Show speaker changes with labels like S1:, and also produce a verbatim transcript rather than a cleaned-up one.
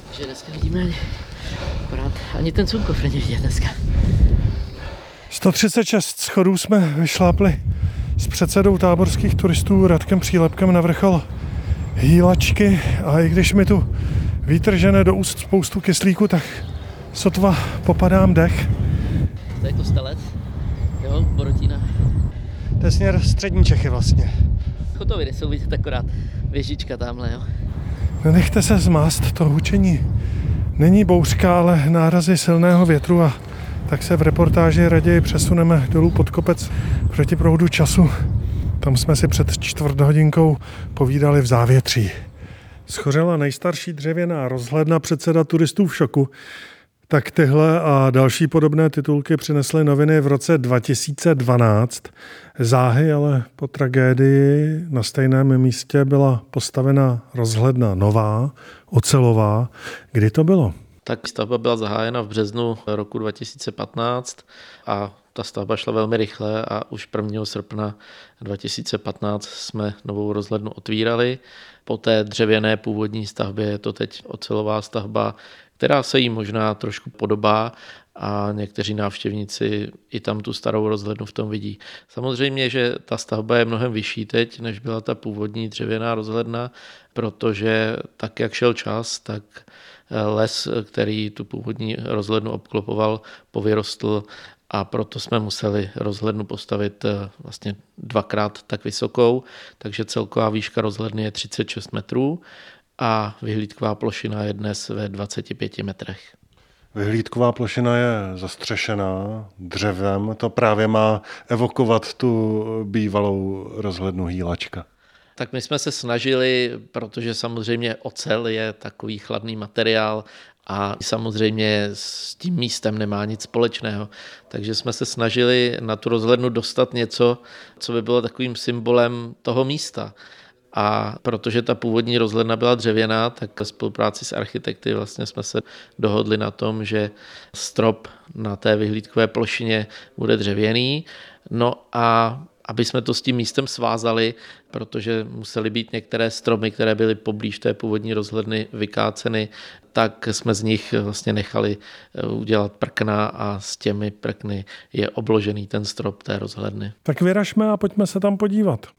S1: Že dneska vidíme ani, akorát ani ten Cunkov není vidět dneska.
S2: sto třicet šest schodů jsme vyšlápli s předsedou táborských turistů Radkem Přílepkem na vrchol Hýlačky a i když mi tu vítr žene do úst spoustu kyslíku, tak sotva popadám dech.
S1: To je Kostelec, jo, Borotina.
S2: To je směr střední Čechy vlastně.
S1: Chotoviry jsou vidět akorát, věžička tamhle, jo.
S2: Nenechte se zmást, to hučení není bouřka, ale nárazy silného větru a tak se v reportáži raději přesuneme dolů pod kopec proti proudu času. Tam jsme si před čtvrt hodinkou povídali v závětří. Schořela nejstarší dřevěná rozhledna, předseda turistů v šoku. Tak tyhle a další podobné titulky přinesly noviny v roce dva tisíce dvanáct. Záhy ale po tragédii na stejném místě byla postavena rozhledna nová, ocelová. Kdy to bylo?
S3: Tak stavba byla zahájena v březnu roku dva tisíce patnáct a ta stavba šla velmi rychle a už prvního srpna dva tisíce patnáct jsme novou rozhlednu otvírali. Po té dřevěné původní stavbě je to teď ocelová stavba, která se jí možná trošku podobá a někteří návštěvníci i tam tu starou rozhlednu v tom vidí. Samozřejmě, že ta stavba je mnohem vyšší teď, než byla ta původní dřevěná rozhledna, protože tak, jak šel čas, tak les, který tu původní rozhlednu obklopoval, povyrostl a proto jsme museli rozhlednu postavit vlastně dvakrát tak vysokou, takže celková výška rozhledny je třicet šest metrů a vyhlídková plošina je dnes ve dvaceti pěti metrech.
S2: Vyhlídková plošina je zastřešená dřevem, to právě má evokovat tu bývalou rozhlednu Hýlačka.
S3: Tak my jsme se snažili, protože samozřejmě ocel je takový chladný materiál a samozřejmě s tím místem nemá nic společného. Takže jsme se snažili na tu rozhlednu dostat něco, co by bylo takovým symbolem toho místa. A protože ta původní rozhledna byla dřevěná, tak ve spolupráci s architekty vlastně jsme se dohodli na tom, že strop na té vyhlídkové plošině bude dřevěný. No a aby jsme to s tím místem svázali, protože musely být některé stromy, které byly poblíž té původní rozhledny vykáceny, tak jsme z nich vlastně nechali udělat prkna a s těmi prkny je obložený ten strop té rozhledny.
S2: Tak vyražme a pojďme se tam podívat.